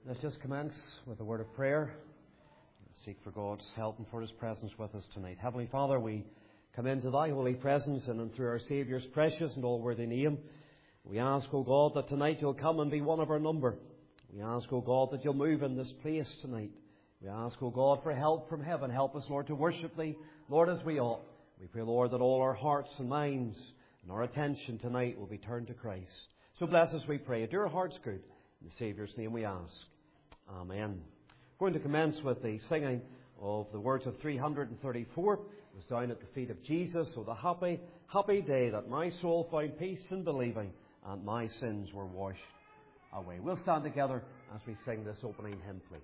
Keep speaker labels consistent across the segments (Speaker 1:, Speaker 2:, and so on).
Speaker 1: Let's just commence with a word of prayer. Seek for God's help and for His presence with us tonight. Heavenly Father, we come into Thy holy presence and through our Saviour's precious and all-worthy name, we ask, O God, that tonight You'll come and be one of our number. We ask, O God, that You'll move in this place tonight. We ask, O God, for help from heaven. Help us, Lord, to worship Thee, Lord, as we ought. We pray, Lord, that all our hearts and minds and our attention tonight will be turned to Christ. So bless us, we pray. Do our hearts good. In the Saviour's name we ask. Amen. We're going to commence with the singing of the words of 334. It was down at the feet of Jesus. So the happy, happy day that my soul found peace in believing and my sins were washed away. We'll stand together as we sing this opening hymn, please.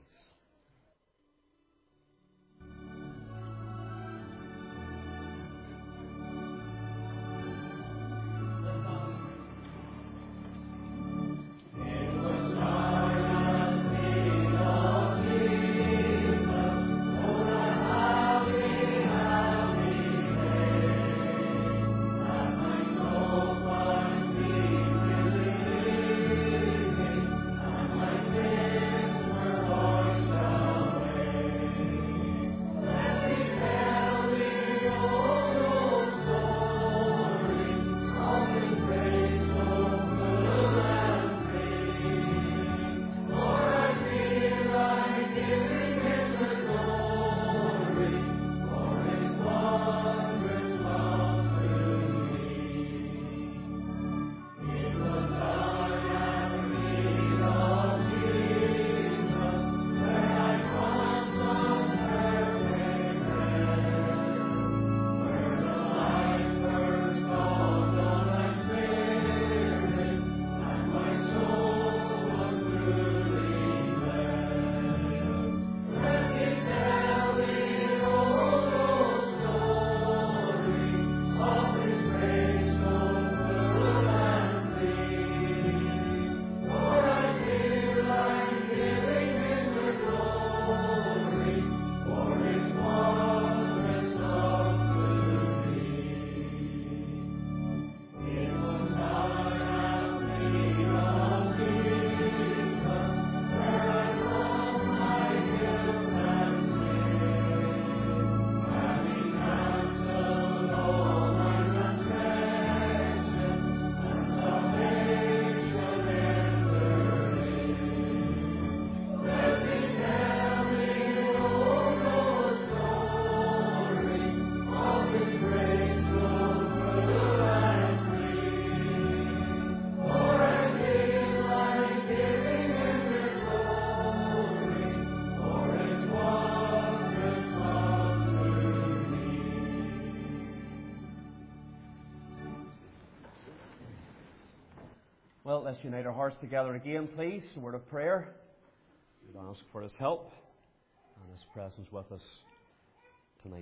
Speaker 1: Well, let's unite our hearts together again, please. A word of prayer. We ask for His help and His presence with us tonight.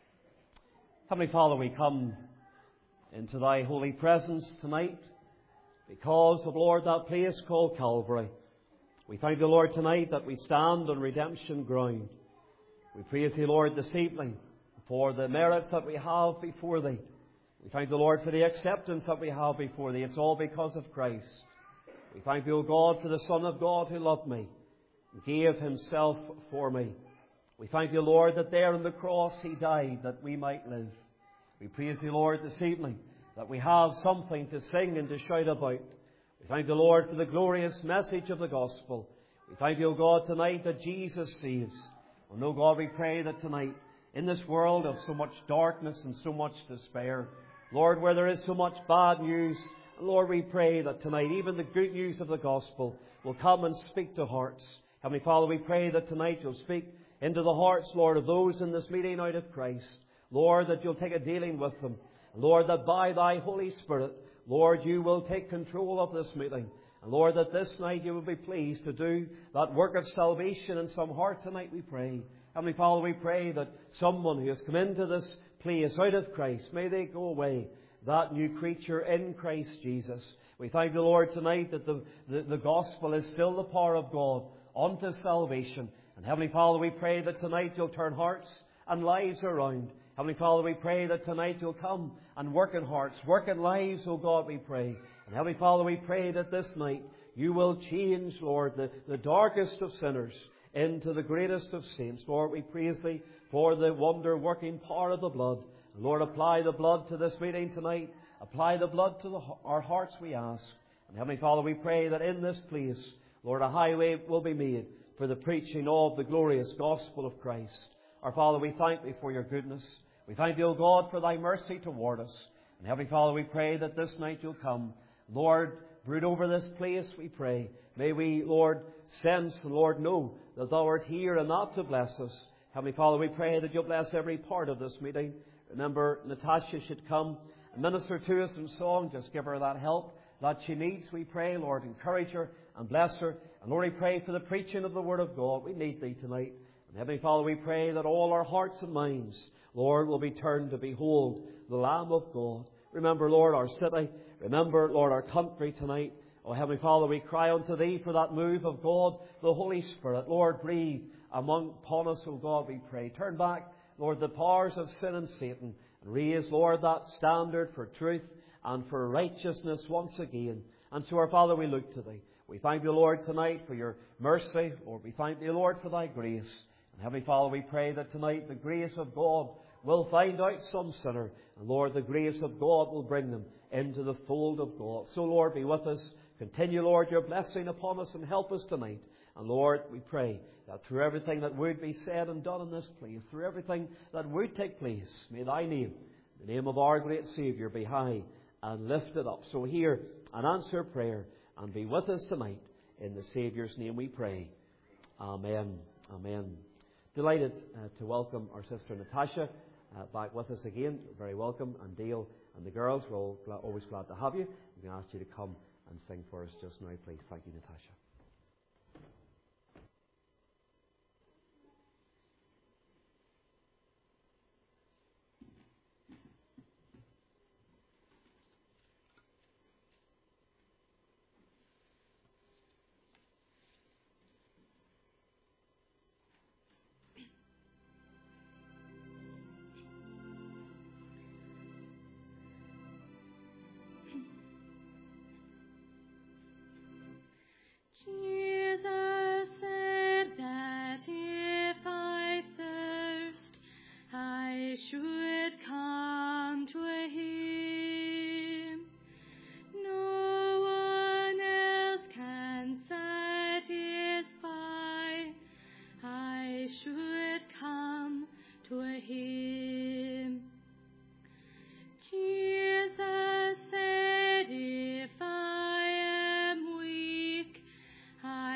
Speaker 1: Heavenly Father, we come into Thy holy presence tonight because of, Lord, that place called Calvary. We thank Thee, Lord, tonight that we stand on redemption ground. We praise Thee, Lord, this evening for the merit that we have before Thee. We thank the Lord for the acceptance that we have before Thee. It's all because of Christ. We thank Thee, O God, for the Son of God who loved me and gave Himself for me. We thank Thee, Lord, that there on the cross He died that we might live. We praise Thee, Lord, this evening that we have something to sing and to shout about. We thank the Lord for the glorious message of the gospel. We thank Thee, O God, tonight that Jesus saves. And, O God, we pray that tonight, in this world of so much darkness and so much despair, Lord, where there is so much bad news, Lord, we pray that tonight even the good news of the gospel will come and speak to hearts. Heavenly Father, we pray that tonight You'll speak into the hearts, Lord, of those in this meeting out of Christ. Lord, that You'll take a dealing with them. Lord, that by Thy Holy Spirit, Lord, You will take control of this meeting. And Lord, that this night You will be pleased to do that work of salvation in some heart tonight, we pray. Heavenly Father, we pray that someone who has come into this place out of Christ, may they go away that new creature in Christ Jesus. We thank the Lord tonight that the gospel is still the power of God unto salvation. And Heavenly Father, we pray that tonight You'll turn hearts and lives around. Heavenly Father, we pray that tonight You'll come and work in hearts, work in lives, O God, we pray. And Heavenly Father, we pray that this night You will change, Lord, the darkest of sinners into the greatest of saints. Lord, we praise Thee for the wonder-working power of the blood. And Lord, apply the blood to this meeting tonight. Apply the blood to our hearts, we ask. And Heavenly Father, we pray that in this place, Lord, a highway will be made for the preaching of the glorious gospel of Christ. Our Father, we thank Thee for Your goodness. We thank Thee, O God, for Thy mercy toward us. And Heavenly Father, we pray that this night You'll come. Lord, brood over this place, we pray. May we, Lord, sense and, Lord, know that Thou art here and not to bless us. Heavenly Father, we pray that You'll bless every part of this meeting. Remember, Natasha should come and minister to us in song. Just give her that help that she needs, we pray. Lord, encourage her and bless her. And Lord, we pray for the preaching of the Word of God. We need Thee tonight. And Heavenly Father, we pray that all our hearts and minds, Lord, will be turned to behold the Lamb of God. Remember, Lord, our city. Remember, Lord, our country tonight. Oh, Heavenly Father, we cry unto Thee for that move of God, the Holy Spirit. Lord, breathe upon us, O God, we pray. Turn back, Lord, the powers of sin and Satan. And raise, Lord, that standard for truth and for righteousness once again. And so, our Father, we look to Thee. We thank Thee, Lord, tonight for Your mercy. Lord, we thank Thee, Lord, for Thy grace. And Heavenly Father, we pray that tonight the grace of God will find out some sinner. And Lord, the grace of God will bring them into the fold of God. So, Lord, be with us. Continue, Lord, Your blessing upon us and help us tonight. And Lord, we pray that through everything that would be said and done in this place, through everything that would take place, may Thy name, the name of our great Saviour, be high and lifted up. So hear and answer prayer and be with us tonight. In the Saviour's name we pray. Amen. Amen. Delighted to welcome our sister Natasha back with us again. Very welcome. And Dale and the girls, we're always glad to have you. We can ask you to come and sing for us just now, please. Thank you, Natasha.
Speaker 2: Jesus said that if I thirst, I should come to Him. No one else can satisfy. I should come to Him. Jesus said, if I am weak, I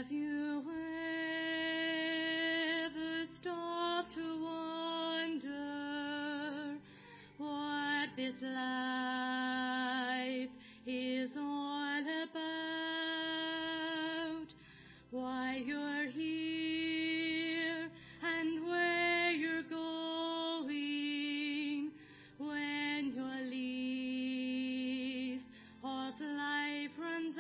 Speaker 2: Have you ever stopped to wonder what this life is all about? Why you're here and where you're going when your lease of life runs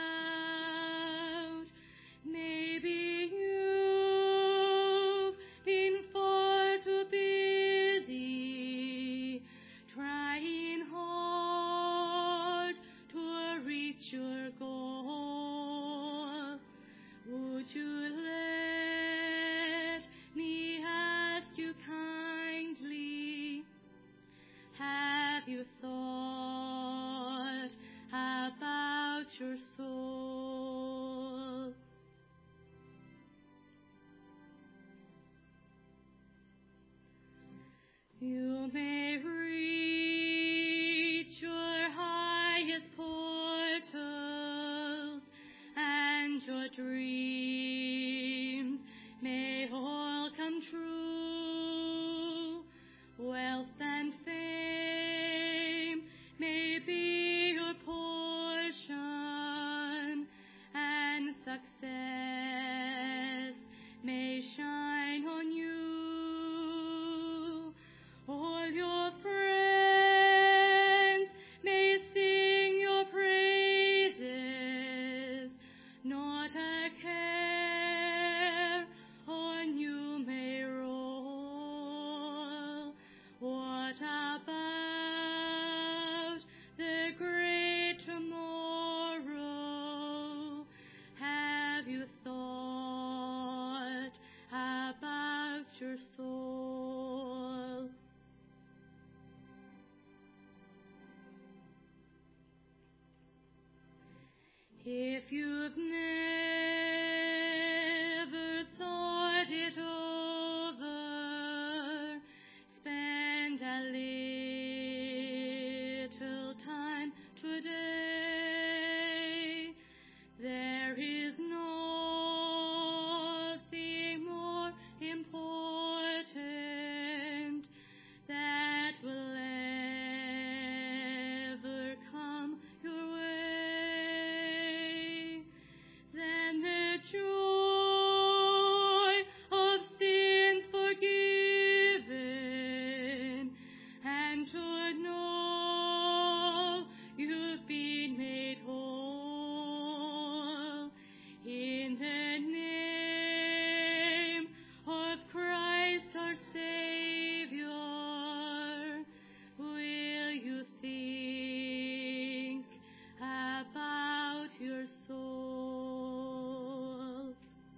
Speaker 2: out? Maybe you've been far too busy trying hard to reach your goal. Would you let me ask you kindly, have you thought about your soul? You may reach your highest portals, and your dreams may all come true. Wealth and fame may be your portion, and success may shine on you. All your friends may sing your praises, not a care on you may roll. What about the great tomorrow? Have you thought about your soul? If you've never thought it over, spend a little time today. There is nothing more important that will ever come your way than the joy of sins forgiven, and to know you've been made whole in the name of Christ our Savior. Will you think about your soul?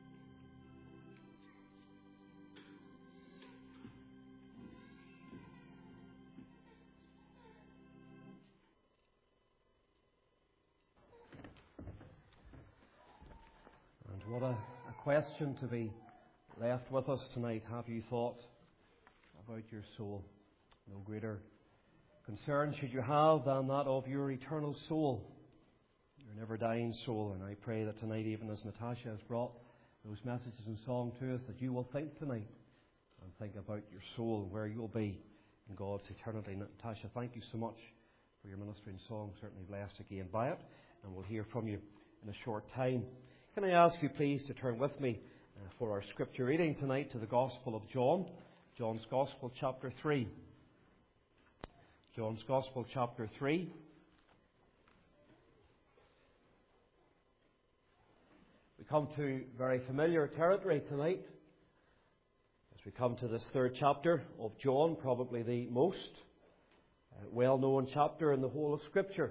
Speaker 1: And what a question to be left with us tonight. Have you thought about your soul? No greater concern should you have than that of your eternal soul, your never-dying soul. And I pray that tonight, even as Natasha has brought those messages in song to us, that you will think tonight and think about your soul, where you'll be in God's eternity. Natasha, thank you so much for your ministering song. Certainly blessed again by it, and we'll hear from you in a short time. Can I ask you please to turn with me for our scripture reading tonight to the Gospel of John, John's Gospel chapter 3. John's Gospel chapter 3. We come to very familiar territory tonight as we come to this third chapter of John, probably the most well-known chapter in the whole of Scripture.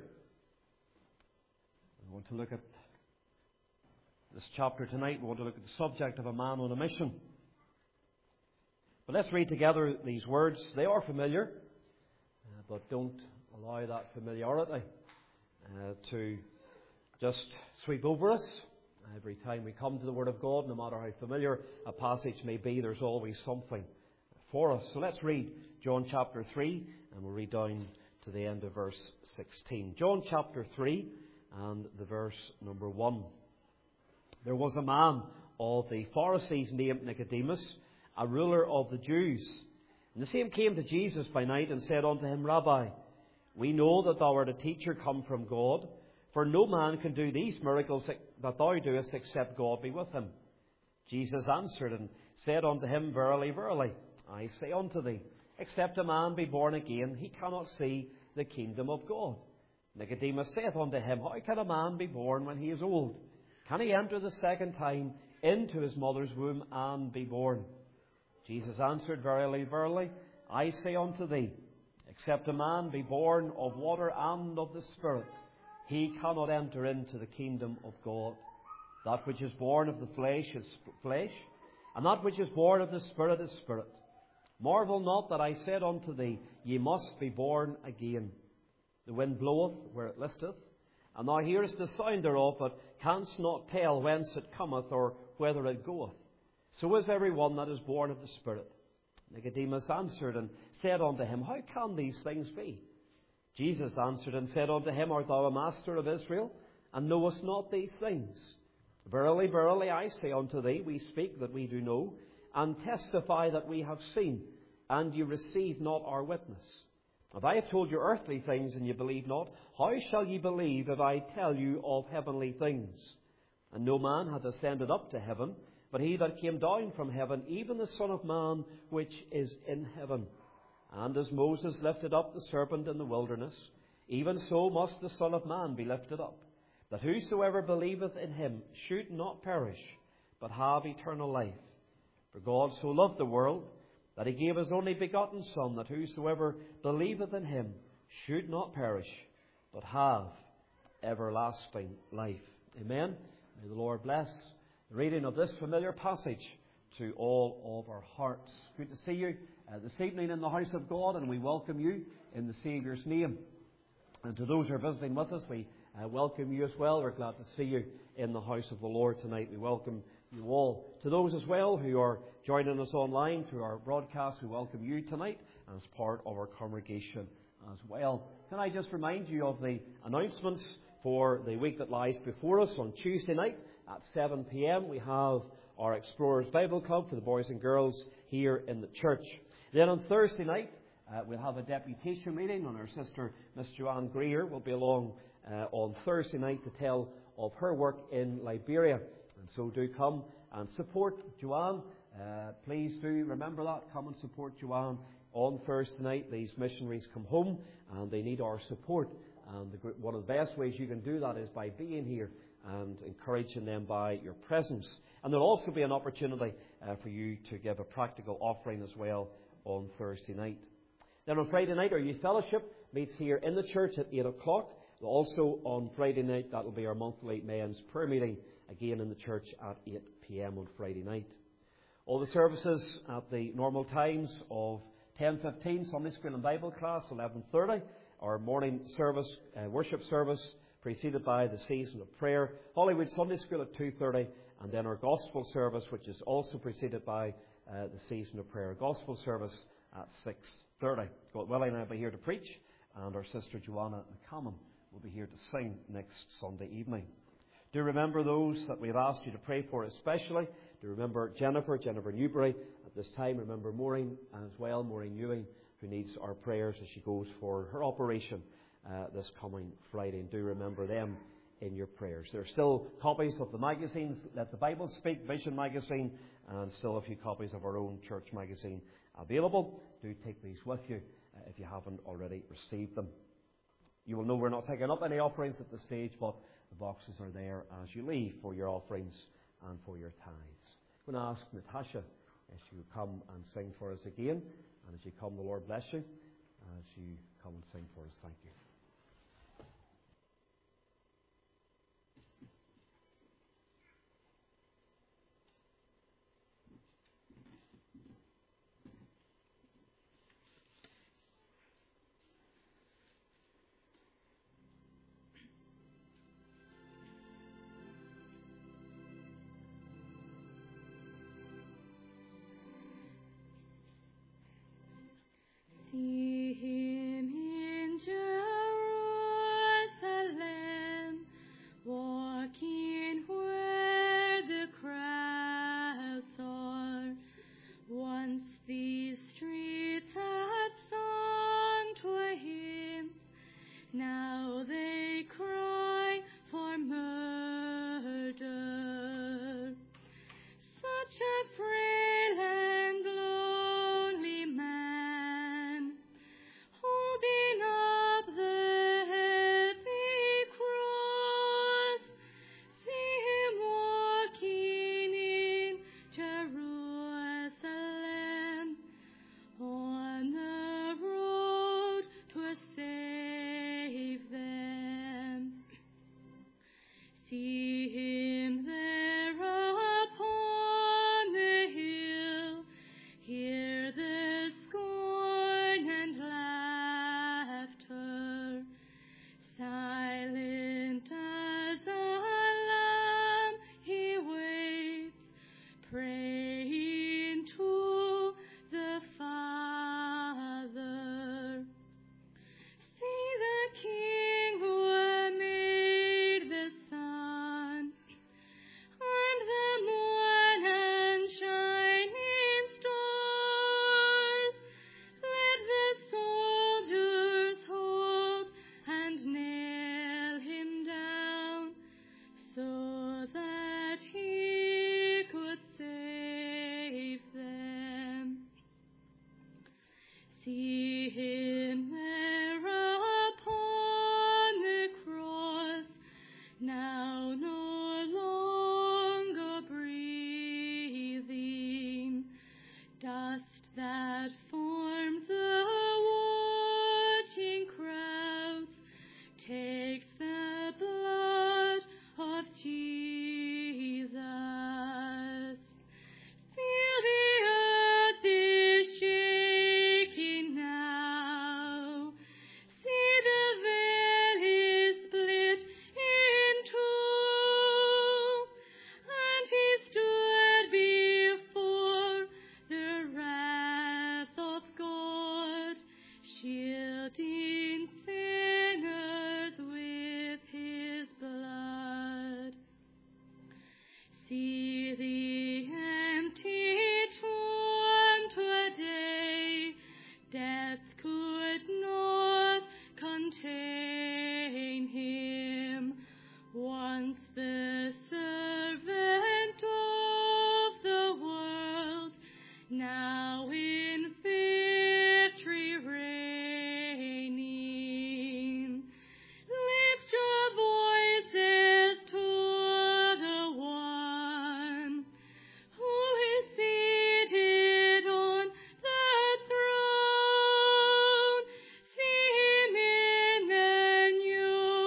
Speaker 1: We want to look at this chapter tonight. We want to look at the subject of a man on a mission. But let's read together these words. They are familiar, but don't allow that familiarity to just sweep over us. Every time we come to the Word of God, no matter how familiar a passage may be, there's always something for us. So let's read John chapter 3, and we'll read down to the end of verse 16. John chapter 3 and the verse number 1. There was a man of the Pharisees named Nicodemus, a ruler of the Jews. And the same came to Jesus by night and said unto him, Rabbi, we know that thou art a teacher come from God, for no man can do these miracles that thou doest except God be with him. Jesus answered and said unto him, Verily, verily, I say unto thee, except a man be born again, he cannot see the kingdom of God. Nicodemus saith unto him, How can a man be born when he is old? Can he enter the second time into his mother's womb and be born? Jesus answered, Verily, verily, I say unto thee, except a man be born of water and of the Spirit, he cannot enter into the kingdom of God. That which is born of the flesh is flesh, and that which is born of the Spirit is spirit. Marvel not that I said unto thee, Ye must be born again. The wind bloweth where it listeth, and thou hearest the sound thereof, but canst not tell whence it cometh or whither it goeth. So is every one that is born of the Spirit. Nicodemus answered and said unto him, How can these things be? Jesus answered and said unto him, Art thou a master of Israel, and knowest not these things? Verily, verily, I say unto thee, we speak that we do know, and testify that we have seen, and ye receive not our witness. If I have told you earthly things, and ye believe not, how shall ye believe if I tell you of heavenly things? And no man hath ascended up to heaven, but he that came down from heaven, even the Son of Man which is in heaven. And as Moses lifted up the serpent in the wilderness, even so must the Son of Man be lifted up, that whosoever believeth in him should not perish, but have eternal life. For God so loved the world, that he gave his only begotten Son, that whosoever believeth in him should not perish, but have everlasting life. Amen. May the Lord bless the reading of this familiar passage to all of our hearts. Good to see you this evening in the house of God, and we welcome you in the Saviour's name. And to those who are visiting with us, we welcome you as well. We're glad to see you in the house of the Lord tonight. We welcome you all. To those as well who are joining us online through our broadcast, we welcome you tonight as part of our congregation as well. Can I just remind you of the announcements for the week that lies before us? On Tuesday night at 7 p.m. we have our Explorers Bible Club for the boys and girls here in the church. Then on Thursday night we'll have a deputation meeting, and our sister Miss Joanne Greer will be along on Thursday night to tell of her work in Liberia. And so do come and support Joanne. Please do remember that. Come and support Joanne on Thursday night. These missionaries come home and they need our support. And one of the best ways you can do that is by being here and encouraging them by your presence. And there'll also be an opportunity for you to give a practical offering as well on Thursday night. Then on Friday night, our youth fellowship meets here in the church at 8 o'clock. Also on Friday night, that will be our monthly men's prayer meeting, again in the church at 8 p.m. on Friday night. All the services at the normal times of 10:15, Sunday School and Bible class, 11:30. Our morning service, worship service, preceded by the season of prayer. Hollywood Sunday School at 2:30, and then our gospel service, which is also preceded by the season of prayer. Gospel service at 6:30. God willing, I'll be here to preach, and our sister Joanna McCammon will be here to sing next Sunday evening. Do remember those that we've asked you to pray for especially. Do remember Jennifer Newbury at this time. Remember Maureen as well, Maureen Ewing, who needs our prayers as she goes for her operation this coming Friday. And do remember them in your prayers. There are still copies of the magazines, Let the Bible Speak, Vision magazine, and still a few copies of our own church magazine available. Do take these with you if you haven't already received them. You will know we're not taking up any offerings at this stage, but the boxes are there as you leave for your offerings and for your tithes. I'm going to ask Natasha if she will come and sing for us again. And as you come, the Lord bless you as you come and sing for us. Thank you.
Speaker 2: See him in Jerusalem. a frail and lonely man, holding up the heavy cross. See him walking in Jerusalem on the road to save them. See him there upon the hill, hear the scorn and laughter. Silent as a lamb he waits, praying to the Father. See the King who made the sun and the moon and shining stars. Let the soldiers hold and nail him down, so that he could save them. See him there upon the cross, now no longer breathing. Dust that formed the watching crowds takes the blood of Jesus. Feel the earth is shaking now. See the veil is split in two, and he stood before the wrath of God, shielding sinners with his blood. See the empty tomb today, death could not contain him. Once the servant of the world, now in victory reigning. Lift your voices to the one who is seated on the throne. See him in the new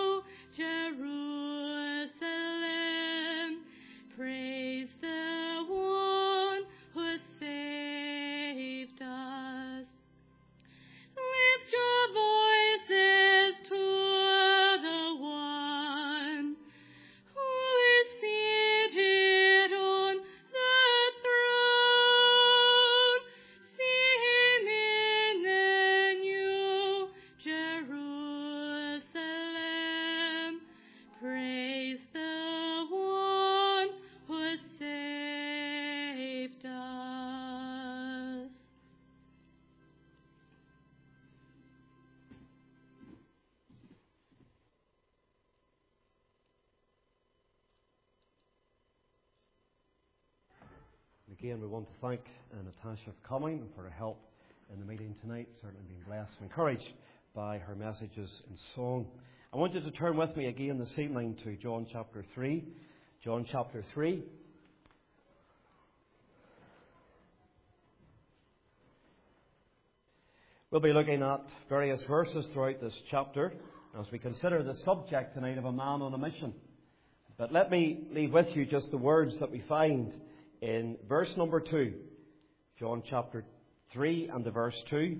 Speaker 2: Jerusalem. Praise the one who saved us. Lift your voices to the one who is seated on the throne. See him in the new Jerusalem. Praise the one who saved us.
Speaker 1: Again, we want to thank Natasha for coming and for her help in the meeting tonight. Certainly been blessed and encouraged by her messages in song. I want you to turn with me again this evening to John chapter 3. John chapter 3. We'll be looking at various verses throughout this chapter as we consider the subject tonight of a man on a mission. But let me leave with you just the words that we find in verse number 2. John chapter 3 and the verse 2.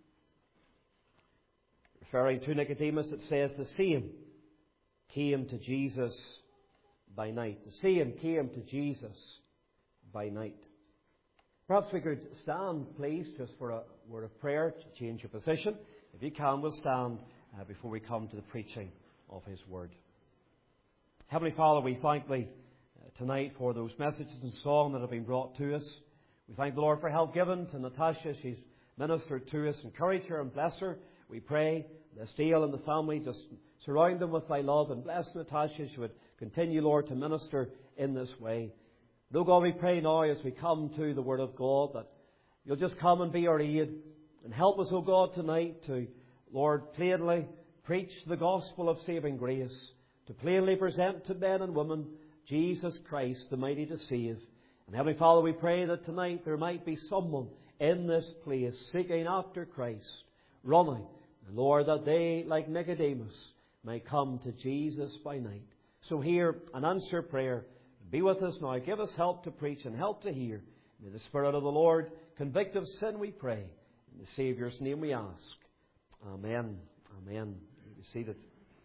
Speaker 1: Referring to Nicodemus, it says, the same came to Jesus by night. The same came to Jesus by night. Perhaps we could stand, please, just for a word of prayer to change your position. If you can, we'll stand before we come to the preaching of His Word. Heavenly Father, we thank Thee tonight for those messages and song that have been brought to us. We thank the Lord for help given to Natasha. She's ministered to us. Encourage her and bless her. We pray that Steele and the family, just surround them with Thy love and bless Natasha. She would continue, Lord, to minister in this way. No, God, we pray now as we come to the Word of God that You'll just come and be our aid and help us, O God, tonight to, Lord, plainly preach the gospel of saving grace, to plainly present to men and women Jesus Christ, the mighty to save. And Heavenly Father, we pray that tonight there might be someone in this place seeking after Christ, running, and Lord, that they, like Nicodemus, may come to Jesus by night. So hear and answer prayer. Be with us now. Give us help to preach and help to hear. May the Spirit of the Lord convict of sin, we pray. In the Saviour's name we ask. Amen. Amen. Be seated.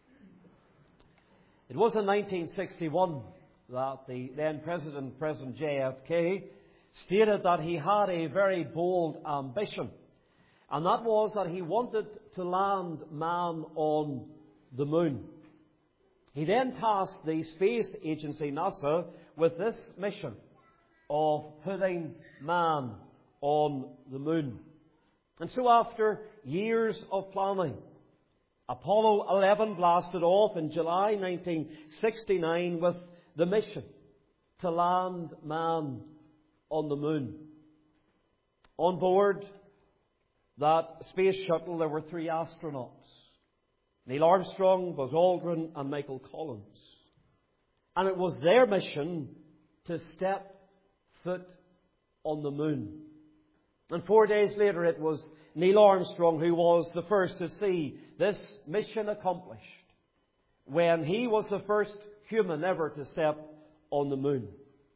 Speaker 1: It was in 1961 that the then President JFK, stated that he had a very bold ambition. And that was that he wanted to land man on the moon. He then tasked the space agency NASA with this mission of putting man on the moon. And so after years of planning, Apollo 11 blasted off in July 1969 with the mission to land man on the moon. On board that space shuttle there were 3 astronauts: Neil Armstrong, Buzz Aldrin and Michael Collins. And it was their mission to step foot on the moon. And 4 days later it was Neil Armstrong who was the first to see this mission accomplished, when he was the first human ever to step on the moon.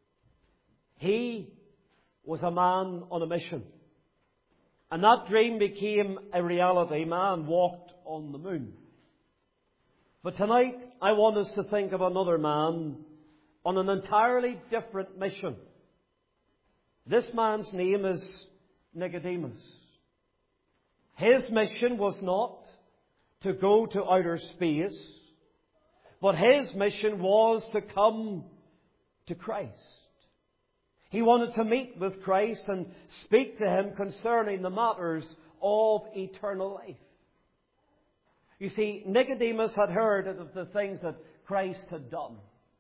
Speaker 1: He was a man on a mission. And that dream became a reality. Man walked on the moon. But tonight I want us to think of another man on an entirely different mission. This man's name is Nicodemus. His mission was not to go to outer space, but his mission was to come to Christ. He wanted to meet with Christ and speak to Him concerning the matters of eternal life. You see, Nicodemus had heard of the things that Christ had done.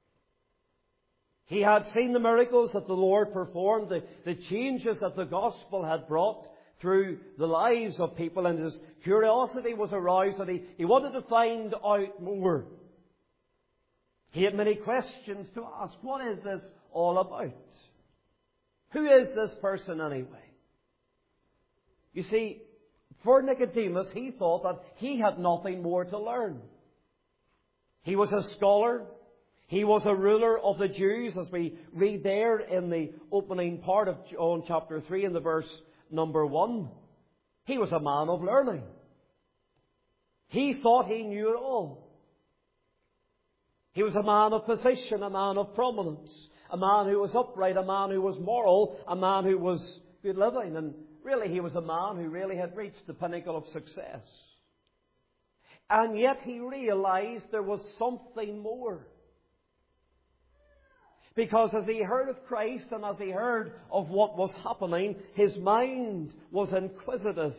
Speaker 1: He had seen the miracles that the Lord performed, the changes that the gospel had brought through the lives of people, and his curiosity was aroused that he wanted to find out more. He had many questions to ask. What is this all about? Who is this person anyway? You see, for Nicodemus, he thought that he had nothing more to learn. He was a scholar. He was a ruler of the Jews, as we read there in the opening part of John chapter 3 in the verse number 1. He was a man of learning. He thought he knew it all. He was a man of position, a man of prominence, a man who was upright, a man who was moral, a man who was good living. And really, he was a man who really had reached the pinnacle of success. And yet he realized there was something more. Because as he heard of Christ and as he heard of what was happening, his mind was inquisitive.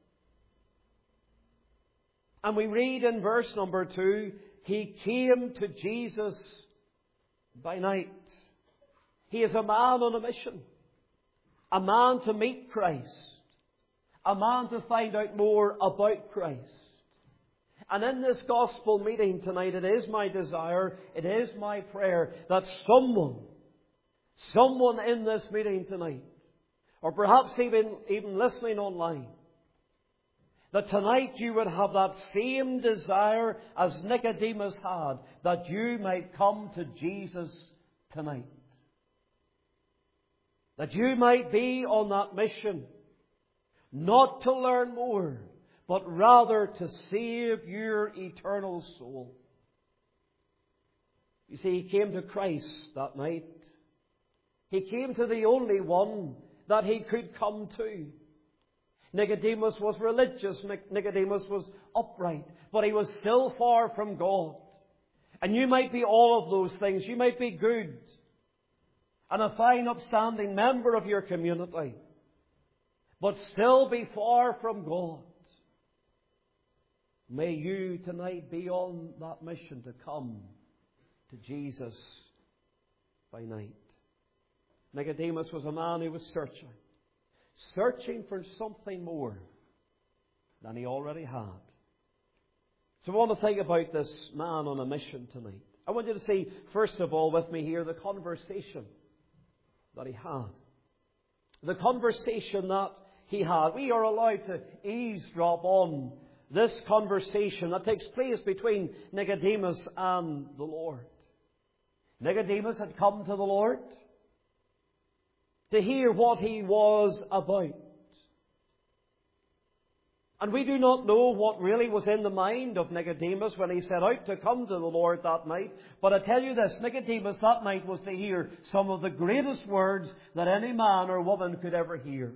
Speaker 1: And we read in verse number 2, he came to Jesus by night. He is a man on a mission. A man to meet Christ. A man to find out more about Christ. And in this gospel meeting tonight, it is my desire, it is my prayer that someone in this meeting tonight, or perhaps even listening online, that tonight you would have that same desire as Nicodemus had, that you might come to Jesus tonight. That you might be on that mission, not to learn more, but rather to save your eternal soul. You see, he came to Christ that night. He came to the only one that he could come to. Nicodemus was religious. Nicodemus was upright. But he was still far from God. And you might be all of those things. You might be good and a fine, upstanding member of your community, but still be far from God. May you tonight be on that mission to come to Jesus by night. Nicodemus was a man who was searching for something more than he already had. So I want to think about this man on a mission tonight. I want you to see, first of all, with me here, the conversation that he had. The conversation that he had. We are allowed to eavesdrop on this conversation that takes place between Nicodemus and the Lord. Nicodemus had come to the Lord to hear what He was about. And we do not know what really was in the mind of Nicodemus when he set out to come to the Lord that night. But I tell you this, Nicodemus that night was to hear some of the greatest words that any man or woman could ever hear.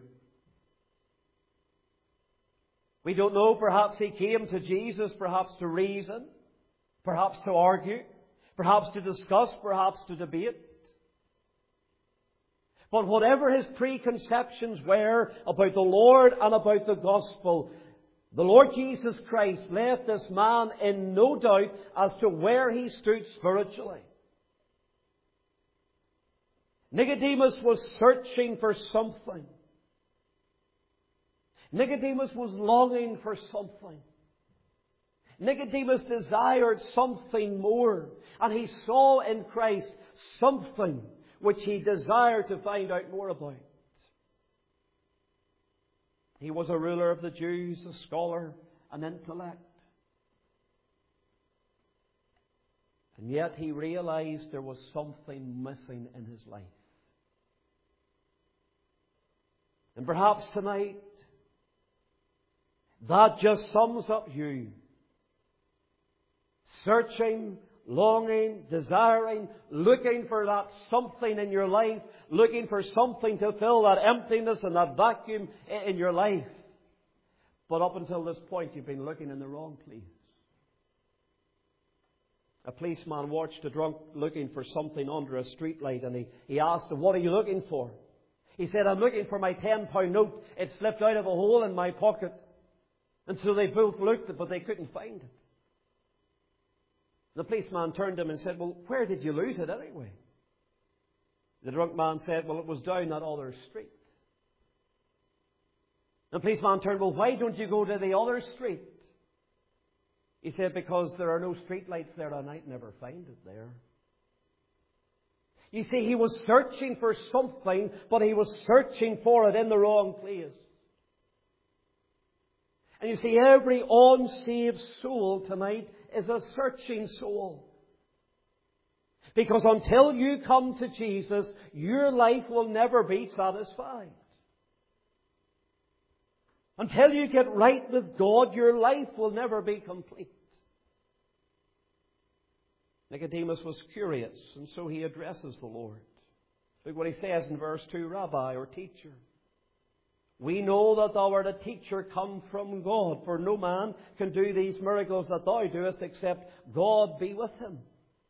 Speaker 1: We don't know, perhaps he came to Jesus, perhaps to reason, perhaps to argue, perhaps to discuss, perhaps to debate. But whatever his preconceptions were about the Lord and about the gospel, the Lord Jesus Christ left this man in no doubt as to where he stood spiritually. Nicodemus was searching for something. Nicodemus was longing for something. Nicodemus desired something more. And he saw in Christ something which he desired to find out more about. He was a ruler of the Jews, a scholar, an intellect. And yet he realized there was something missing in his life. And perhaps tonight, that just sums up you. Searching, longing, desiring, looking for that something in your life, looking for something to fill that emptiness and that vacuum in your life. But up until this point, you've been looking in the wrong place. A policeman watched a drunk looking for something under a streetlight, and he asked him, "What are you looking for?" He said, "I'm looking for my £10 note. It slipped out of a hole in my pocket." And so they both looked, but they couldn't find it. The policeman turned to him and said, "Well, where did you lose it anyway?" The drunk man said, "Well, it was down that other street." The policeman turned, "Well, why don't you go to the other street?" He said, "Because there are no street lights there and I'd never find it there." You see, he was searching for something, but he was searching for it in the wrong place. And you see, every unsaved soul tonight is a searching soul. Because until you come to Jesus, your life will never be satisfied. Until you get right with God, your life will never be complete. Nicodemus was curious, and so he addresses the Lord. Look what he says in verse 2, "Rabbi," or teacher, "we know that thou art a teacher come from God, for no man can do these miracles that thou doest except God be with him."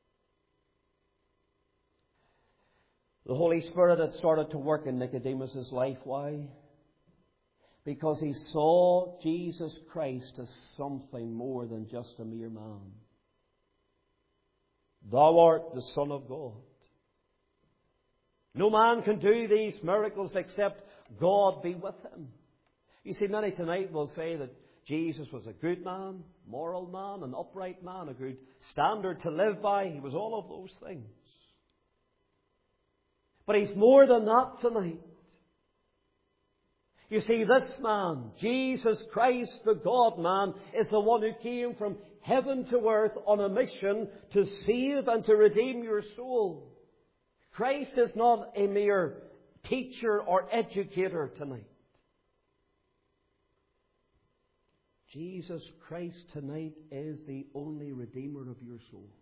Speaker 1: The Holy Spirit had started to work in Nicodemus' life. Why? Because he saw Jesus Christ as something more than just a mere man. "Thou art the Son of God. No man can do these miracles except God be with him." You see, many tonight will say that Jesus was a good man, moral man, an upright man, a good standard to live by. He was all of those things. But he's more than that tonight. You see, this man, Jesus Christ, the God-man, is the one who came from heaven to earth on a mission to save and to redeem your soul. Christ is not a mere teacher or educator tonight. Jesus Christ tonight is the only Redeemer of your soul.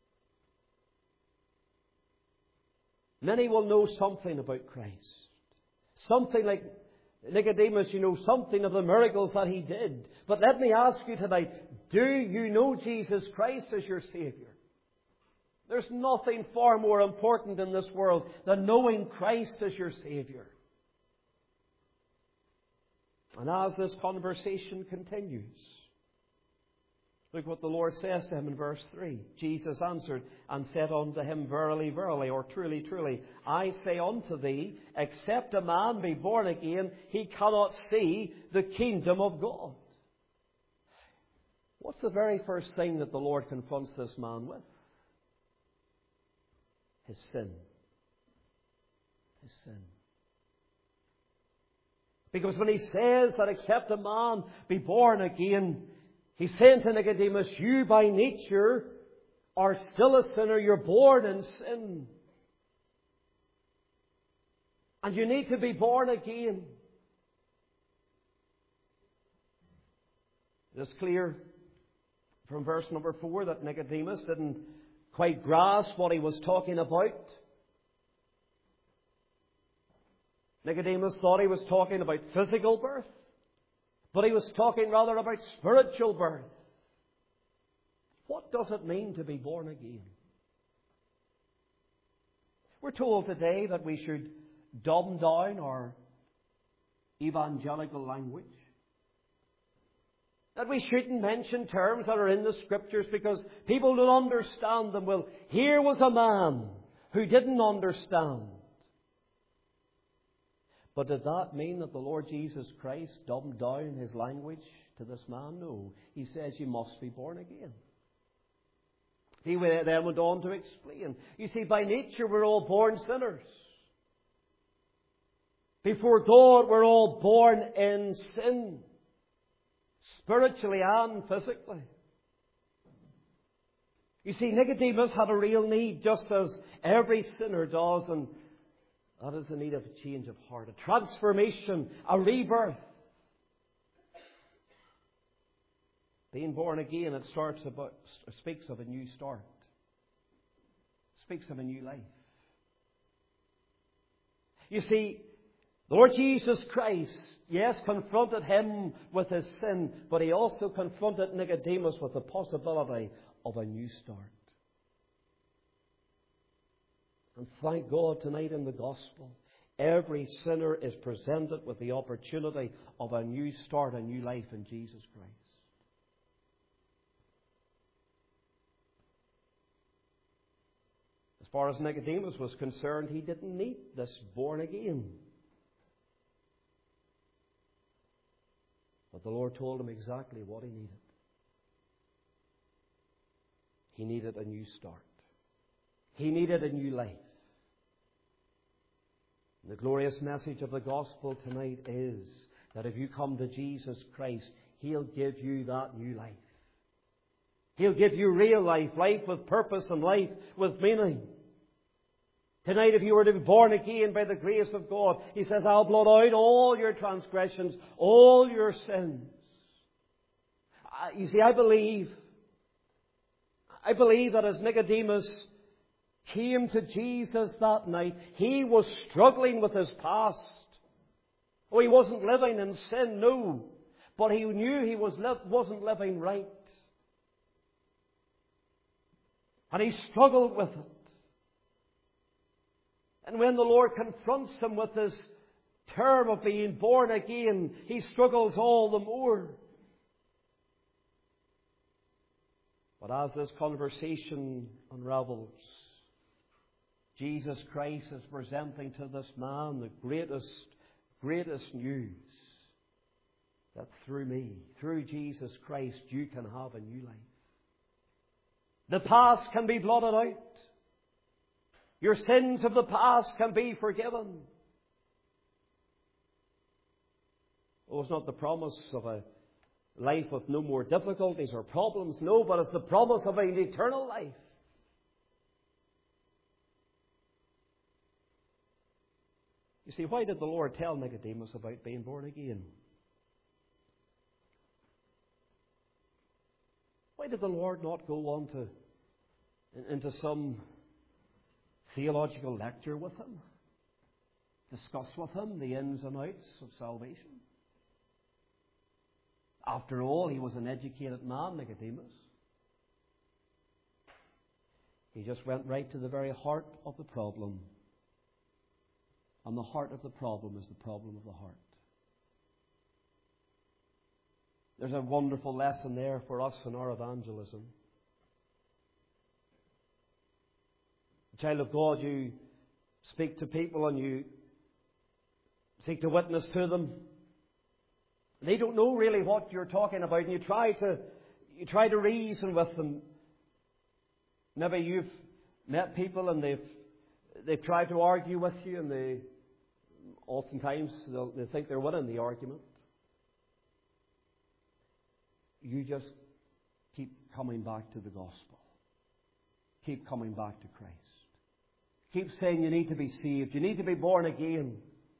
Speaker 1: Many will know something about Christ. Something like Nicodemus, you know something of the miracles that he did. But let me ask you tonight, do you know Jesus Christ as your Savior? There's nothing far more important in this world than knowing Christ as your Savior. And as this conversation continues, Look what the Lord says to him in verse 3. Jesus answered and said unto him, Verily, verily, or truly, truly, I say unto thee, except a man be born again, he cannot see the kingdom of God. What's the very first thing that the Lord confronts this man with? His sin. His sin. Because when he says that except a man be born again, he's saying to Nicodemus, you by nature are still a sinner. You're born in sin. And you need to be born again. It is clear from verse number 4 that Nicodemus didn't quite grasp what he was talking about. Nicodemus thought he was talking about physical birth, but he was talking rather about spiritual birth. What does it mean to be born again? We're told today that we should dumb down our evangelical language. That we shouldn't mention terms that are in the Scriptures because people don't understand them. Well, here was a man who didn't understand. But did that mean that the Lord Jesus Christ dumbed down His language to this man? No. He says you must be born again. He then went on to explain. You see, by nature we're all born sinners. Before God we're all born in sin. Spiritually and physically. You see, Nicodemus had a real need, just as every sinner does, and that is the need of a change of heart, a transformation, a rebirth. Being born again, it speaks of a new start. It speaks of a new life. You see, the Lord Jesus Christ, yes, confronted him with his sin, but He also confronted Nicodemus with the possibility of a new start. And thank God tonight in the Gospel, every sinner is presented with the opportunity of a new start, a new life in Jesus Christ. As far as Nicodemus was concerned, he didn't need this born again. But the Lord told him exactly what he needed. He needed a new start. He needed a new life. The glorious message of the gospel tonight is that if you come to Jesus Christ, He'll give you that new life. He'll give you real life, life with purpose and life with meaning. Tonight, if you were to be born again by the grace of God, He says, I'll blot out all your transgressions, all your sins. You see, I believe that as Nicodemus came to Jesus that night, he was struggling with his past. Oh, he wasn't living in sin, no. But he knew he wasn't living right. And he struggled with it. And when the Lord confronts him with this term of being born again, he struggles all the more. But as this conversation unravels, Jesus Christ is presenting to this man the greatest news. That through me, through Jesus Christ, you can have a new life. The past can be blotted out. Your sins of the past can be forgiven. Oh, it's not the promise of a life with no more difficulties or problems. No, but it's the promise of an eternal life. You see, why did the Lord tell Nicodemus about being born again? Why did the Lord not go on into some theological lecture with him? Discuss with him the ins and outs of salvation? After all, he was an educated man, Nicodemus. He just went right to the very heart of the problem. And the heart of the problem is the problem of the heart. There's a wonderful lesson there for us in our evangelism. Child of God, you speak to people and you seek to witness to them. They don't know really what you're talking about, and you try to reason with them. Maybe you've met people and they've tried to argue with you, and oftentimes they think they're winning the argument. You just keep coming back to the gospel. Keep coming back to Christ. Keep saying you need to be saved. You need to be born again.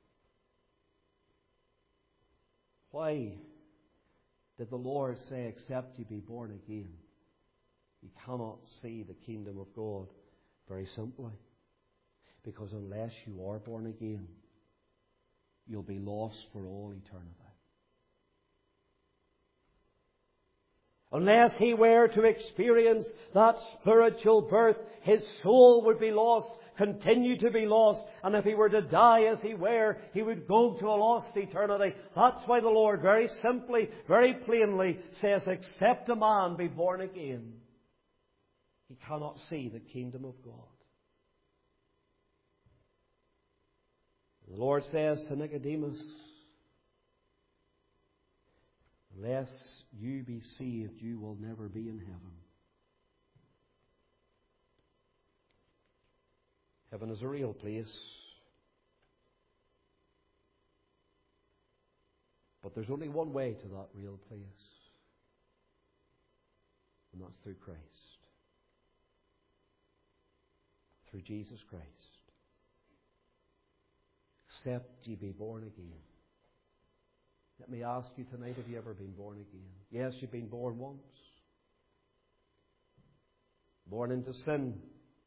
Speaker 1: Why did the Lord say, except you be born again, you cannot see the kingdom of God? Very simply, because unless you are born again, you'll be lost for all eternity. Unless he were to experience that spiritual birth, his soul would be lost, continue to be lost, and if he were to die as he were, he would go to a lost eternity. That's why the Lord very simply, very plainly says, except a man be born again, he cannot see the kingdom of God. The Lord says to Nicodemus, unless you be saved, you will never be in heaven. Heaven is a real place. But there's only one way to that real place. And that's through Christ. Through Jesus Christ. Except ye be born again. Let me ask you tonight, have you ever been born again? Yes, you've been born once. Born into sin.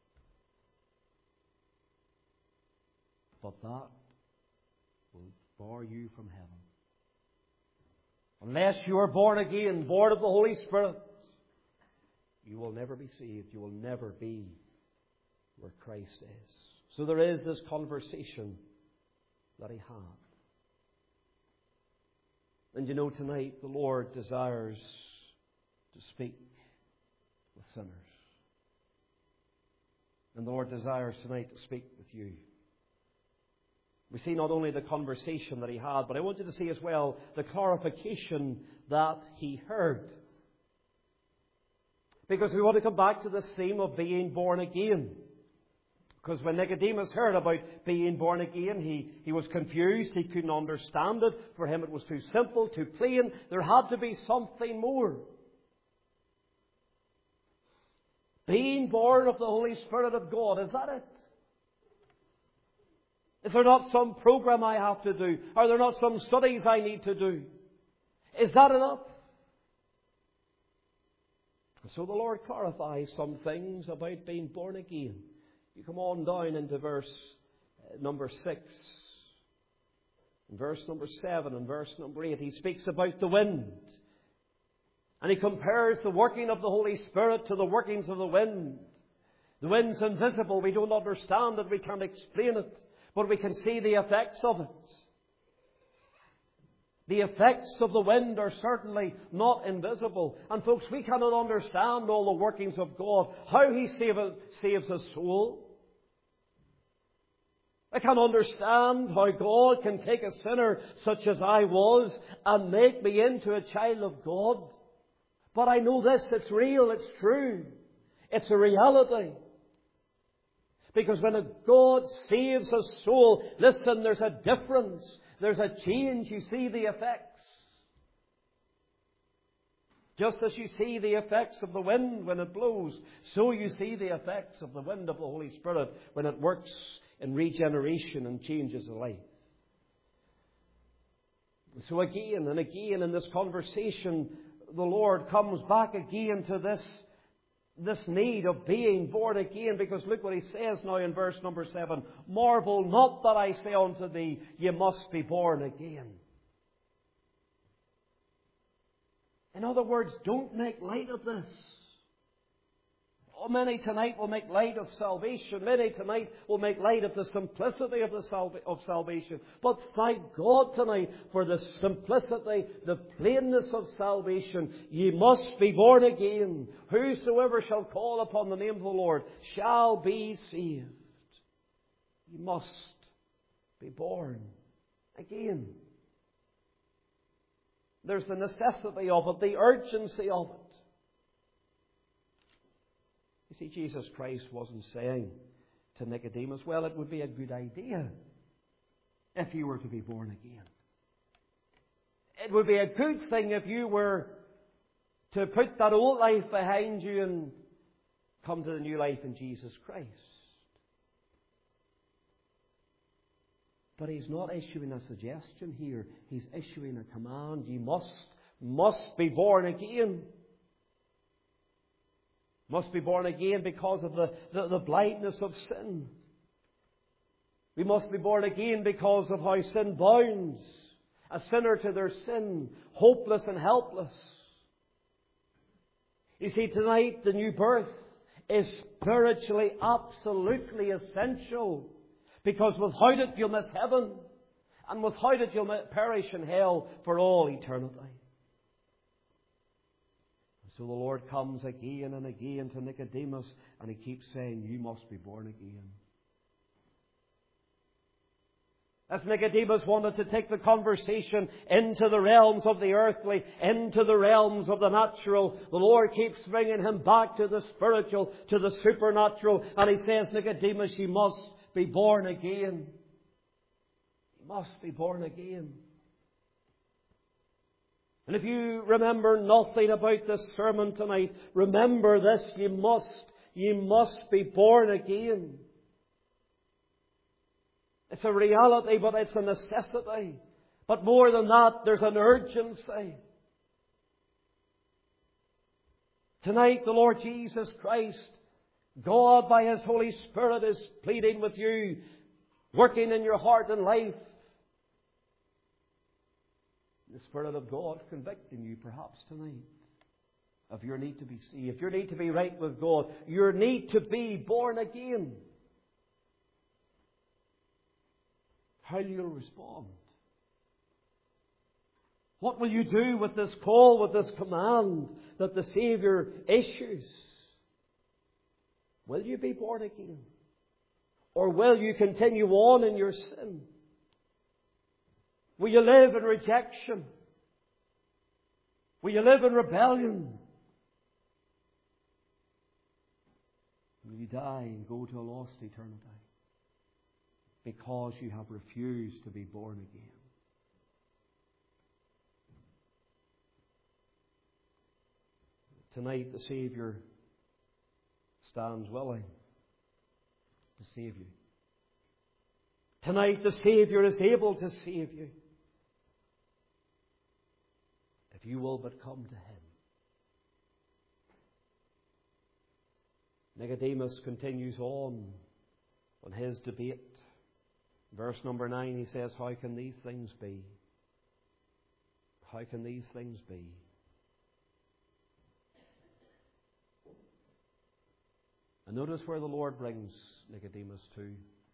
Speaker 1: But that will bar you from heaven. Unless you are born again, born of the Holy Spirit, you will never be saved. You will never be where Christ is. So there is this conversation that he had. And you know, tonight the Lord desires to speak with sinners. And the Lord desires tonight to speak with you. We see not only the conversation that he had, but I want you to see as well the clarification that he heard. Because we want to come back to this theme of being born again. Because when Nicodemus heard about being born again, he was confused. He couldn't understand it. For him it was too simple, too plain. There had to be something more. Being born of the Holy Spirit of God, is that it? Is there not some program I have to do? Are there not some studies I need to do? Is that enough? So the Lord clarifies some things about being born again. You come on down into verse number 6, and verse number 7, and verse number 8. He speaks about the wind. And he compares the working of the Holy Spirit to the workings of the wind. The wind's invisible. We don't understand it. We can't explain it. But we can see the effects of it. The effects of the wind are certainly not invisible. And folks, we cannot understand all the workings of God. How He saves a soul. I can't understand how God can take a sinner such as I was and make me into a child of God. But I know this, it's real, it's true. It's a reality. Because when a God saves a soul, listen, there's a difference. There's a change. You see the effects. Just as you see the effects of the wind when it blows, so you see the effects of the wind of the Holy Spirit when it works in regeneration and changes a life. So again and again in this conversation, the Lord comes back again to this need of being born again, because look what He says now in verse number 7. Marvel not that I say unto thee, ye must be born again. In other words, don't make light of this. Oh, many tonight will make light of salvation. Many tonight will make light of the simplicity of salvation. But thank God tonight for the simplicity, the plainness of salvation. Ye must be born again. Whosoever shall call upon the name of the Lord shall be saved. You must be born again. There's the necessity of it, the urgency of it. You see, Jesus Christ wasn't saying to Nicodemus, well, it would be a good idea if you were to be born again. It would be a good thing if you were to put that old life behind you and come to the new life in Jesus Christ. But He's not issuing a suggestion here. He's issuing a command. You must be born again. Must be born again because of the blindness of sin. We must be born again because of how sin bounds a sinner to their sin, hopeless and helpless. You see, tonight the new birth is spiritually absolutely essential, because without it you'll miss heaven, and without it you'll perish in hell for all eternity. So the Lord comes again and again to Nicodemus, and He keeps saying, you must be born again. As Nicodemus wanted to take the conversation into the realms of the earthly, into the realms of the natural, the Lord keeps bringing him back to the spiritual, to the supernatural, and He says, Nicodemus, you must be born again. You must be born again. And if you remember nothing about this sermon tonight, remember this: you must be born again. It's a reality, but it's a necessity. But more than that, there's an urgency. Tonight, the Lord Jesus Christ, God by His Holy Spirit, is pleading with you, working in your heart and life. The Spirit of God convicting you perhaps tonight of your need to be saved, your need to be right with God, your need to be born again. How you'll respond. What will you do with this call, with this command that the Saviour issues? Will you be born again? Or will you continue on in your sin? Will you live in rejection? Will you live in rebellion? Will you die and go to a lost eternity because you have refused to be born again? Tonight the Saviour stands willing to save you. Tonight the Saviour is able to save you, if you will but come to Him. Nicodemus continues on his debate. Verse number 9, he says, how can these things be? How can these things be? And notice where the Lord brings Nicodemus to.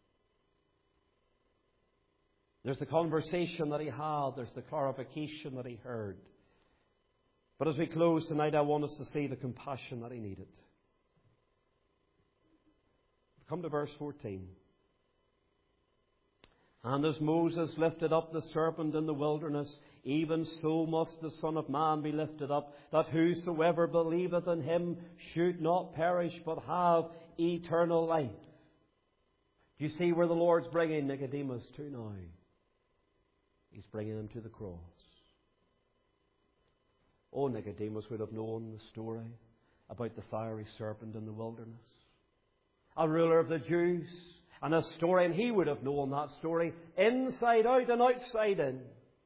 Speaker 1: There's the conversation that he had. There's the clarification that he heard. But as we close tonight, I want us to see the compassion that he needed. Come to verse 14. And as Moses lifted up the serpent in the wilderness, even so must the Son of Man be lifted up, that whosoever believeth in Him should not perish, but have eternal life. Do you see where the Lord's bringing Nicodemus to now? He's bringing him to the cross. Oh, Nicodemus would have known the story about the fiery serpent in the wilderness. A ruler of the Jews, and a story, and he would have known that story inside out and outside in.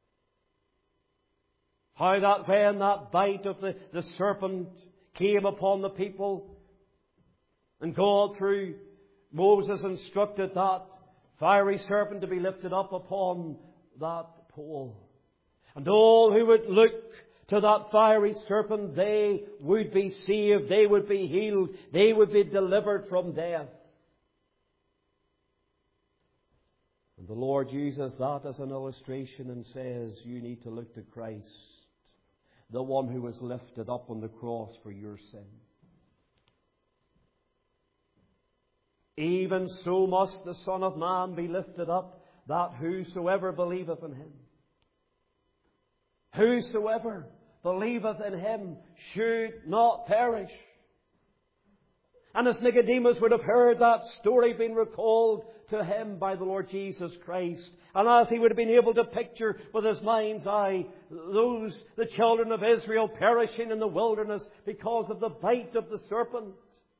Speaker 1: How that when that bite of the serpent came upon the people, and God through Moses instructed that fiery serpent to be lifted up upon that pole. And all who would look to that fiery serpent, they would be saved, they would be healed, they would be delivered from death. And the Lord uses that as an illustration and says, you need to look to Christ, the one who was lifted up on the cross for your sin. Even so must the Son of Man be lifted up, that whosoever believeth in Him, whosoever believeth in Him should not perish. And as Nicodemus would have heard that story being recalled to him by the Lord Jesus Christ, and as he would have been able to picture with his mind's eye the children of Israel perishing in the wilderness because of the bite of the serpent.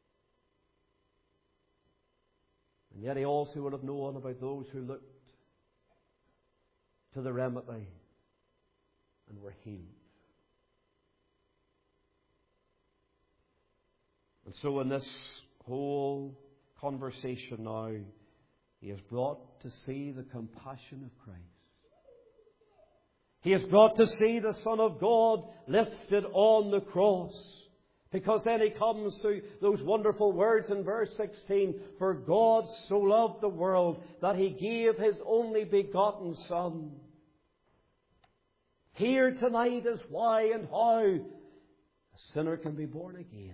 Speaker 1: And yet he also would have known about those who looked to the remedy and were healed. And so in this whole conversation now, he is brought to see the compassion of Christ. He is brought to see the Son of God lifted on the cross. Because then he comes to those wonderful words in verse 16. For God so loved the world that He gave His only begotten Son. Here tonight is why and how a sinner can be born again.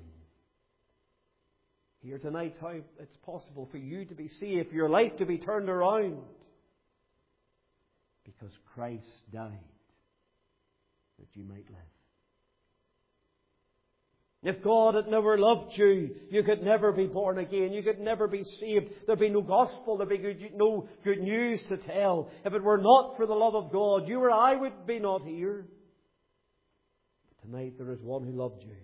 Speaker 1: Here tonight how it's possible for you to be saved, for your life to be turned around. Because Christ died that you might live. If God had never loved you, you could never be born again. You could never be saved. There'd be no gospel. There'd be no good news to tell. If it were not for the love of God, you or I would be not here. But tonight there is one who loved you.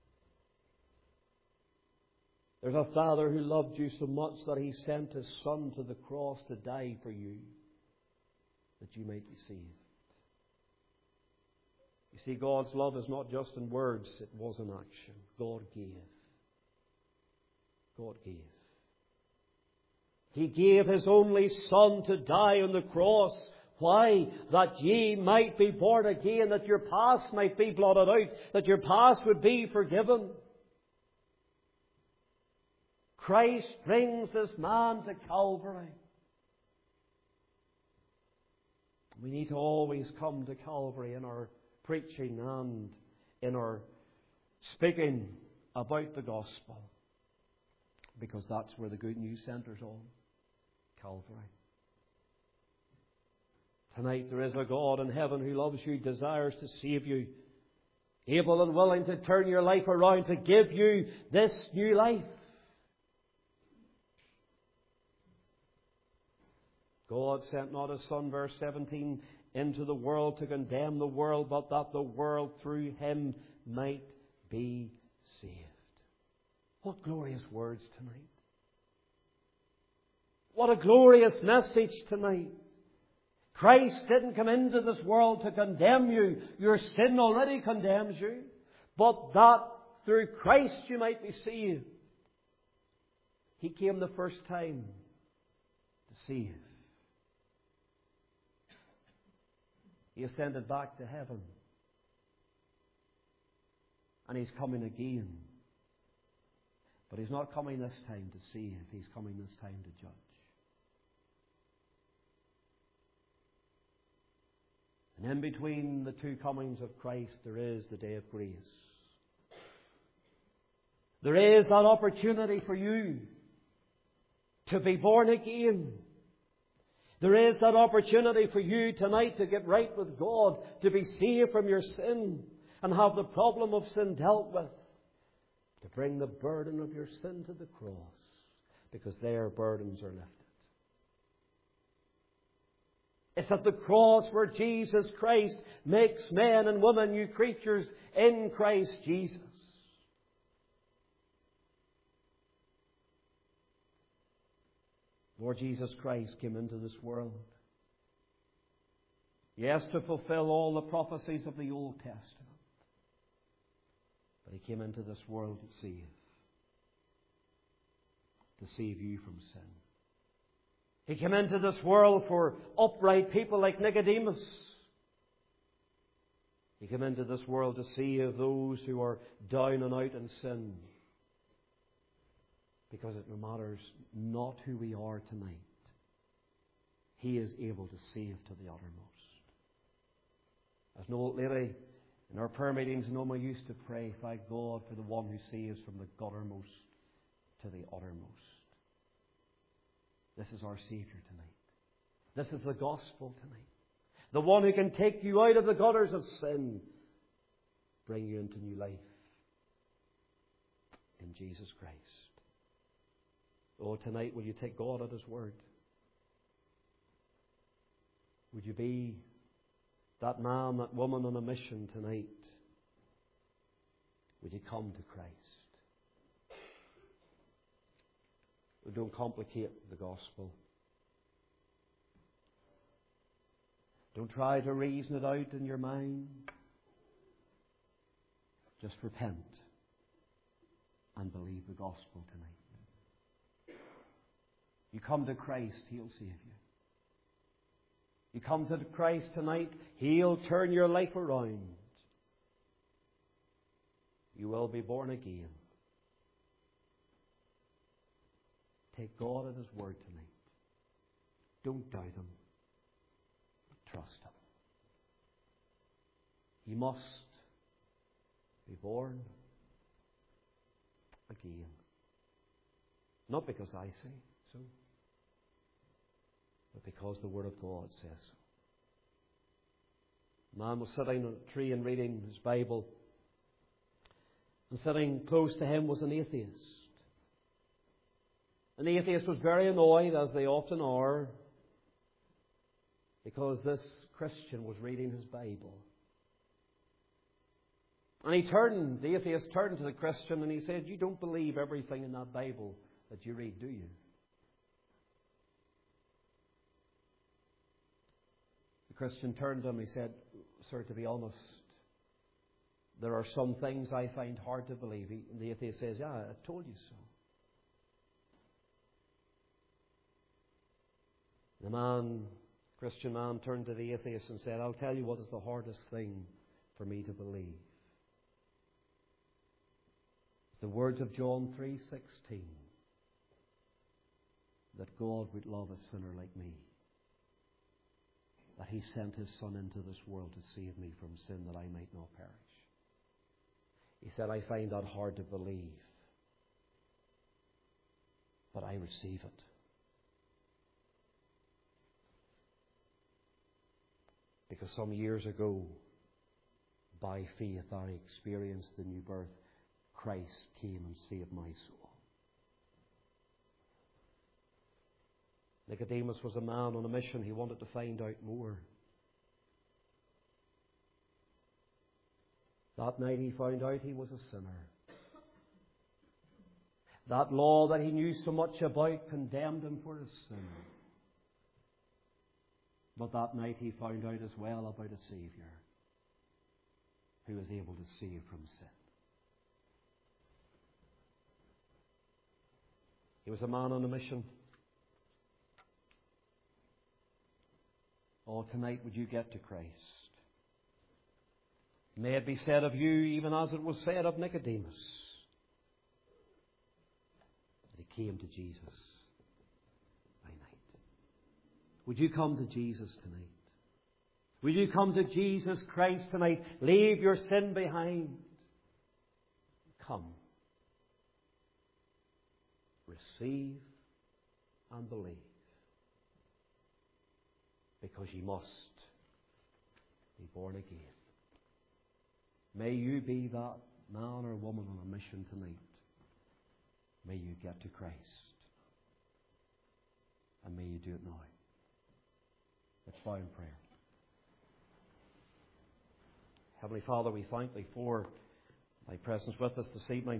Speaker 1: There's a Father who loved you so much that He sent His Son to the cross to die for you, that you might be saved. You see, God's love is not just in words, it was in action. God gave. God gave. He gave His only Son to die on the cross. Why? That ye might be born again, that your past might be blotted out, that your past would be forgiven. Christ brings this man to Calvary. We need to always come to Calvary in our preaching and in our speaking about the gospel, because that's where the good news centres on. Calvary. Tonight there is a God in heaven who loves you, desires to save you, able and willing to turn your life around, to give you this new life. God sent not His Son, verse 17, into the world to condemn the world, but that the world through Him might be saved. What glorious words tonight. What a glorious message tonight. Christ didn't come into this world to condemn you. Your sin already condemns you. But that through Christ you might be saved. He came the first time to save. He ascended back to heaven. And He's coming again. But He's not coming this time to save. He's coming this time to judge. And in between the two comings of Christ, there is the day of grace. There is that opportunity for you to be born again. There is that opportunity for you tonight to get right with God, to be saved from your sin and have the problem of sin dealt with, to bring the burden of your sin to the cross, because their burdens are lifted. It's at the cross where Jesus Christ makes men and women new creatures in Christ Jesus. Lord Jesus Christ came into this world. Yes, to fulfill all the prophecies of the Old Testament. But He came into this world to save. To save you from sin. He came into this world for upright people like Nicodemus. He came into this world to save those who are down and out in sin. Because it matters not who we are tonight. He is able to save to the uttermost. As an old lady in our prayer meetings, Noma used to pray, thank God for the one who saves from the guttermost to the uttermost. This is our Saviour tonight. This is the gospel tonight. The one who can take you out of the gutters of sin, bring you into new life in Jesus Christ. Oh, tonight will you take God at His word? Would you be that man, that woman on a mission tonight? Would you come to Christ? Don't complicate the gospel. Don't try to reason it out in your mind. Just repent and believe the gospel tonight. You come to Christ, He'll save you. You come to Christ tonight, He'll turn your life around. You will be born again. Take God at His word tonight. Don't doubt Him. Trust Him. You must be born again. Not because I say so, but because the Word of God says so. A man was sitting on a tree and reading his Bible, and sitting close to him was an atheist. And the atheist was very annoyed, as they often are, because this Christian was reading his Bible. And the atheist turned to the Christian and he said, "You don't believe everything in that Bible that you read, do you?" The Christian turned to him and he said, "Sir, to be honest, there are some things I find hard to believe." And the atheist says, "Yeah, I told you so." The Christian man turned to the atheist and said, "I'll tell you what is the hardest thing for me to believe. It's the words of John 3:16, that God would love a sinner like me, that He sent His Son into this world to save me from sin that I might not perish." He said, "I find that hard to believe, but I receive it." Because some years ago, by faith, I experienced the new birth. Christ came and saved my soul. Nicodemus was a man on a mission. He wanted to find out more. That night he found out he was a sinner. That law that he knew so much about condemned him for his sin. But that night he found out as well about a Saviour who was able to save from sin. He was a man on a mission. Oh, tonight would you get to Christ? May it be said of you, even as it was said of Nicodemus, that he came to Jesus by night. Would you come to Jesus tonight? Will you come to Jesus Christ tonight? Leave your sin behind. Come. Receive and believe. Because you must be born again. May you be that man or woman on a mission tonight. May you get to Christ. And may you do it now. Let's bow in prayer. Heavenly Father, we thank Thee for Thy presence with us this evening.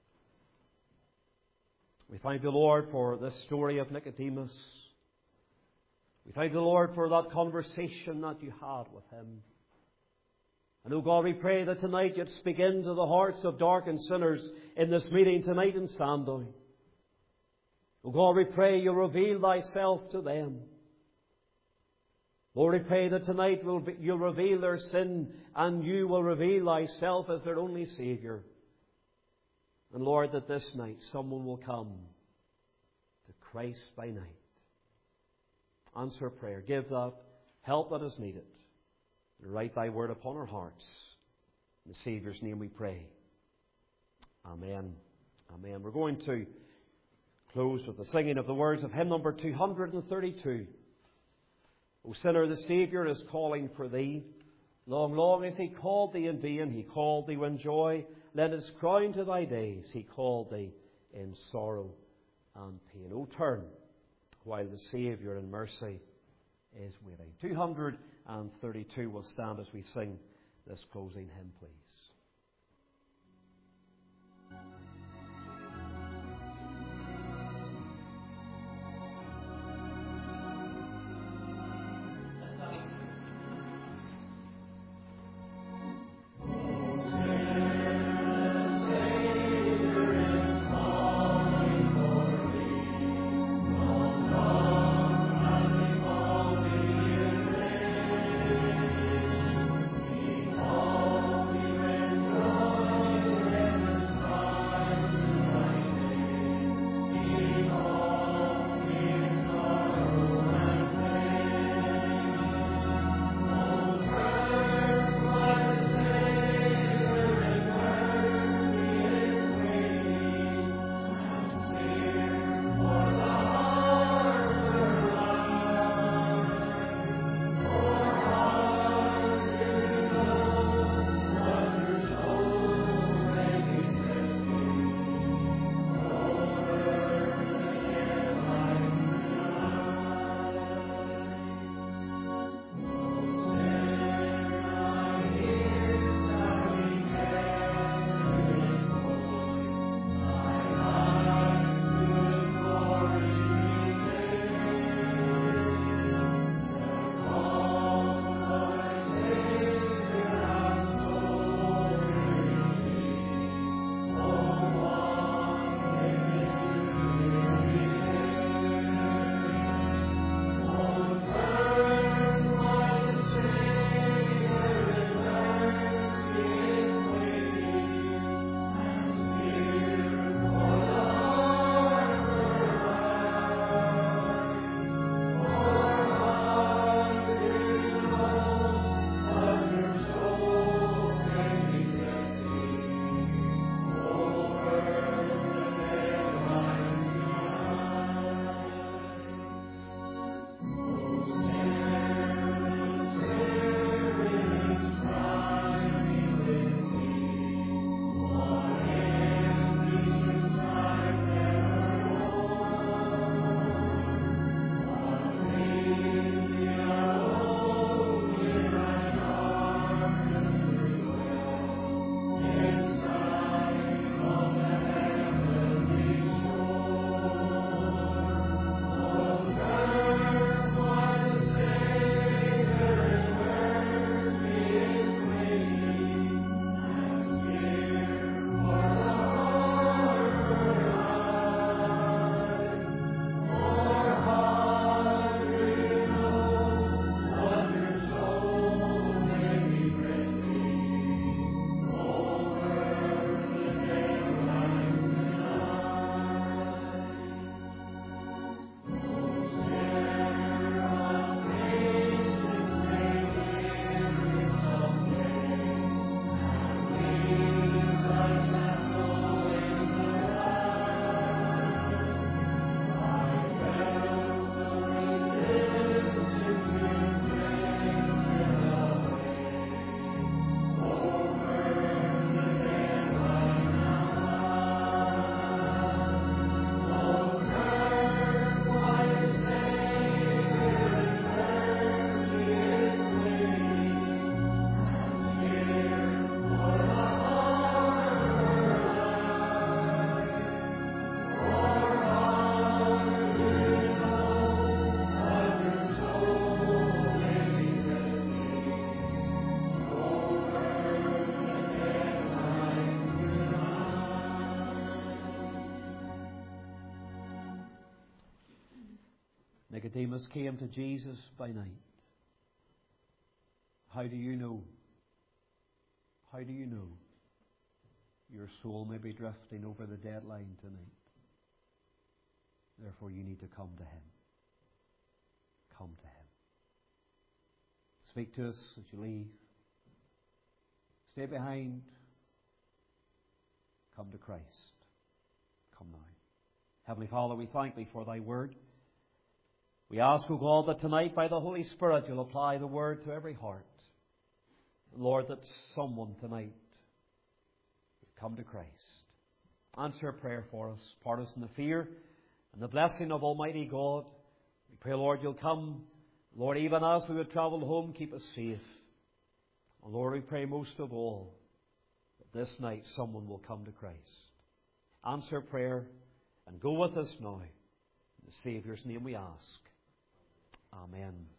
Speaker 1: We thank Thee, Lord, for this story of Nicodemus. We thank Thee, Lord, for that conversation that You had with him. And, oh God, we pray that tonight You'd speak into the hearts of darkened sinners in this meeting tonight in Sandown. Oh God, we pray You reveal Thyself to them. Lord, we pray that tonight you'll reveal their sin and you will reveal thyself as their only Saviour. And Lord, that this night someone will come to Christ by night. Answer prayer. Give that help that is needed. And write thy word upon our hearts. In the Saviour's name we pray. Amen. Amen. We're going to close with the singing of the words of hymn number 232. O sinner, the Saviour is calling for thee. Long, long as he called thee in vain, he called thee when joy lent its crown to thy days. He called thee in sorrow and pain. O turn, while the Saviour in mercy is waiting. 232 will stand as we sing this closing hymn, please. Nicodemus came to Jesus by night. How do you know? How do you know your soul may be drifting over the deadline tonight? Therefore, you need to come to Him. Come to Him. Speak to us as you leave. Stay behind. Come to Christ. Come now. Heavenly Father, we thank Thee for Thy Word. We ask, O God, that tonight by the Holy Spirit You'll apply the Word to every heart. Lord, that someone tonight would come to Christ. Answer a prayer for us. Part us in the fear and the blessing of Almighty God. We pray, Lord, You'll come. Lord, even as we would travel home, keep us safe. And Lord, we pray most of all that this night someone will come to Christ. Answer prayer and go with us now. In the Saviour's name we ask. Amen.